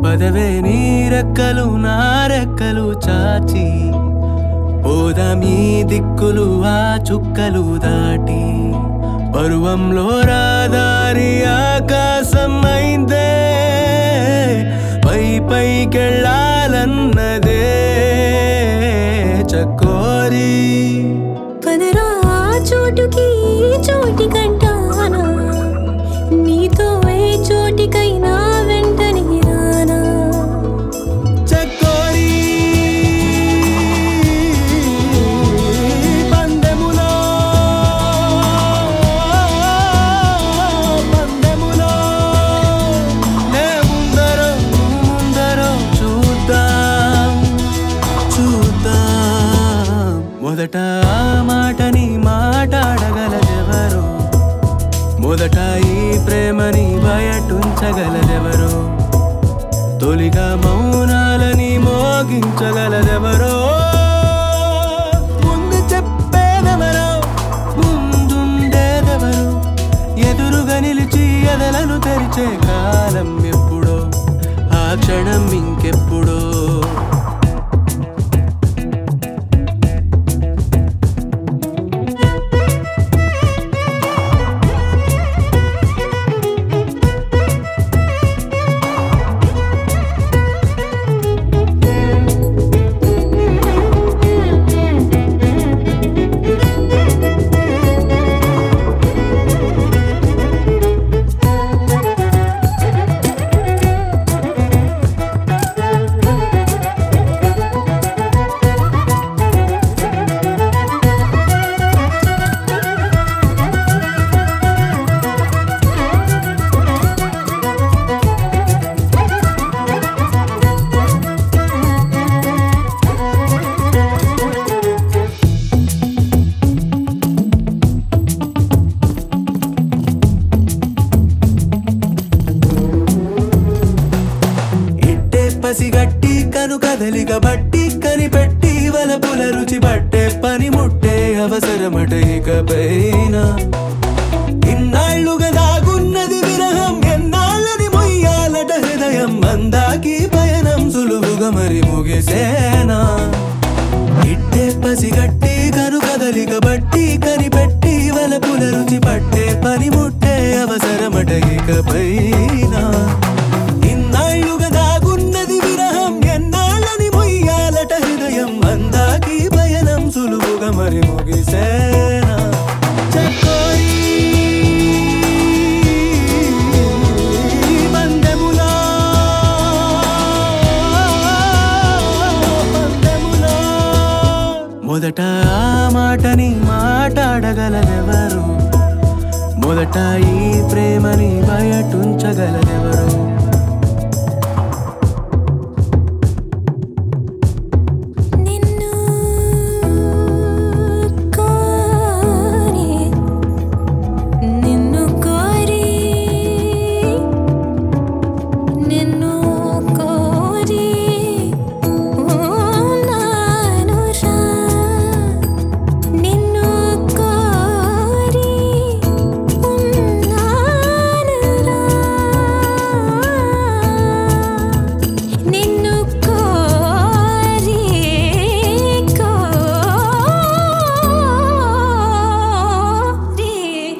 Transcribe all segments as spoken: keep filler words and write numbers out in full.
పదవే నీ రెక్కలు నా రెక్కలు చాచి పోదామీ దిక్కులు ఆ చుక్కలు దాటి పరువంలో రాదారి ఆకాశం అయిందే పై పైకెళ్ళాలన్నదే చకోరి పదరా చోటుకి చోటి కంటానా నీతో ఏ చోటికైనా వెంటనే రానా చకోరి పందెములో పందెములో నే ముందరో నువ్వు ముందరో చూద్దాం చూద్దాం మొదట ఆ మాటని మాట్లాడగలదెవరు మొదట ఈ ప్రేమని బయటుంచగలదెవరు తొలిగా మౌనాలని మోగించగలదెవరో ముందు చెప్పేదెవరో ముందుండేదెవరు ఎదురుగా నిలిచి ఎదలను తెరిచే కాలం ఎప్పుడో ఆ క్షణం ఇంకెప్పుడో పసిగట్టి కను కదలిక బట్టి కనిపెట్టి వలపుల రుచి పట్టే పని ముట్టే అవసరమట ఇకపైన ఇన్నాళ్లుగా దాగున్నది విరహం ఎన్నాళ్ళని మొయ్యాలట హృదయం అందాకి పయనం సులువుగా మరి ముగిసేనా ఇట్టే పసిగట్టి కను కదలిక బట్టి కనిపెట్టి వలపుల రుచి పట్టే పని ముట్టే అవసరమట ఇకపైన ఇన్నాళ్లుగా దాగున్నది విరహం ఎన్నాళ్ళని మొయ్యాలట హృదయం అందాకి పయనం సులువుగా మరి ముగిసేనా చకోరి పందెములో పందెములో మొదట ఆ మాటని మాట్లాడగలదెవరు మొదట ఈ ప్రేమని బయటుంచగలదెవరు నిన్ను కోరి నిన్ను కోరి నిన్ను కోరి ఉన్నానురా నిన్ను కోరి ఉన్నానురా నిన్ను కోరి కోరి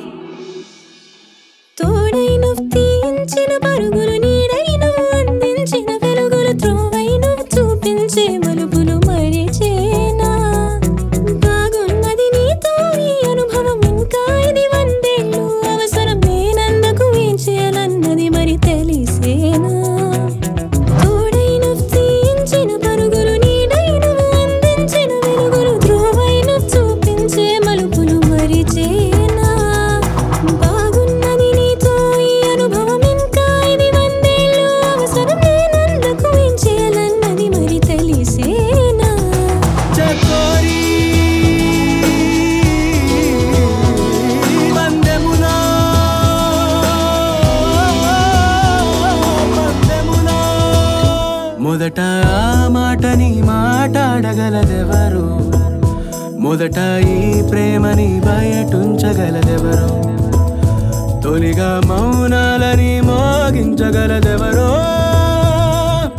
తోడై నువ్వు తీయించిన పరుగులు నీడై నువ్వు అందించిన వెలుగులు త్రోవై నువ్వు చూపించే మలుపులు మరిచేనా బాగున్నది నీతో ఈ అనుభవం ఇంకా ఇది వందేళ్ళు అవసరం నేనందుకు ఏం చేయాలన్నది మరి తెలిసేనా తోడై నువ్వు తీయించిన పరుగులు నీడై నువ్వు అందించిన వెలుగులు త్రోవై నువ్వు చూపించే మలుపులు మరిచేనా బాగున్నది నీతో ఈ అనుభవం ఇంకా ఇది వందేళ్ళు అవసరం నేనందుకు ఏం చేయాలన్నది మరి తెలిసేనా చకోరి పందెములో పందెములో మొదట ఆ మాటని మాట్లాడగలదెవరు మొదట ఈ ప్రేమని బయటుంచగలదెవరు తొలిగా మౌనాలని మోగించగలదెవరో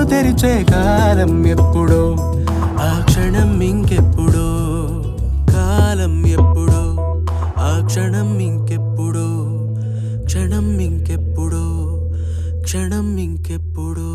తెరిచే కాలం ఎప్పుడో, ఆ క్షణం ఇంకెప్పుడో, కాలం ఎప్పుడో, ఆ క్షణం ఇంకెప్పుడో, క్షణం ఇంకెప్పుడో, క్షణం ఇంకెప్పుడో.